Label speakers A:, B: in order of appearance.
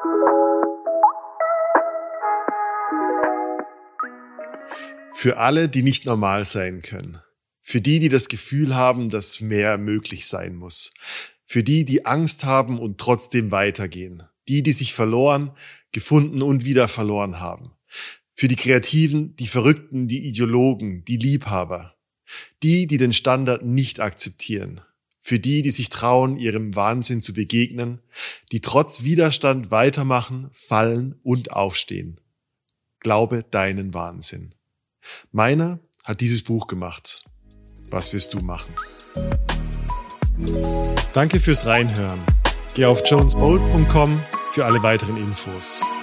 A: Für alle, die nicht normal sein können. Für die, die das Gefühl haben, dass mehr möglich sein muss. Für die, die Angst haben und trotzdem weitergehen. Die, die sich verloren, gefunden und wieder verloren haben. Für die Kreativen, die Verrückten, die Ideologen, die Liebhaber. Die, die den Standard nicht akzeptieren. Für die, die sich trauen, ihrem Wahnsinn zu begegnen. Die trotz Widerstand weitermachen, fallen und aufstehen. Glaube deinen Wahnsinn. Meiner hat dieses Buch gemacht. Was wirst du machen? Danke fürs Reinhören. Geh auf jonesbold.com für alle weiteren Infos.